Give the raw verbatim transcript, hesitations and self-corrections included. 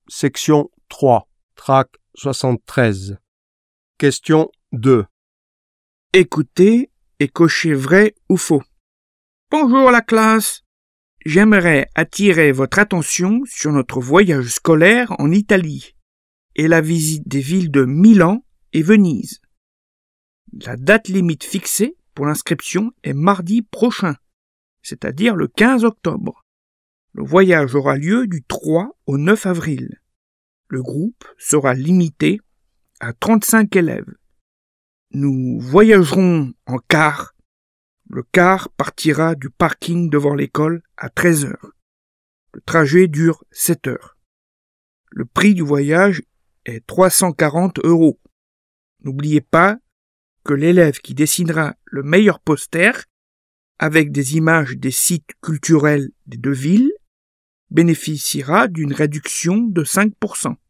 Section trois, trac soixante-treize. Question deux. Écoutez et cochez vrai ou faux. Bonjour la classe. J'aimerais attirer votre attention sur notre voyage scolaire en Italie et la visite des villes de Milan et Venise. La date limite fixée pour l'inscription est mardi prochain, c'est-à-dire le quinze octobre. Le voyage aura lieu du trois au neuf avril. Le groupe sera limité à trente-cinq élèves. Nous voyagerons en car. Le car partira du parking devant l'école à treize heures. Le trajet dure sept heures. Le prix du voyage est trois cent quarante euros. N'oubliez pas que l'élève qui dessinera le meilleur poster avec des images des sites culturels des deux villes bénéficiera d'une réduction de cinq pour cent.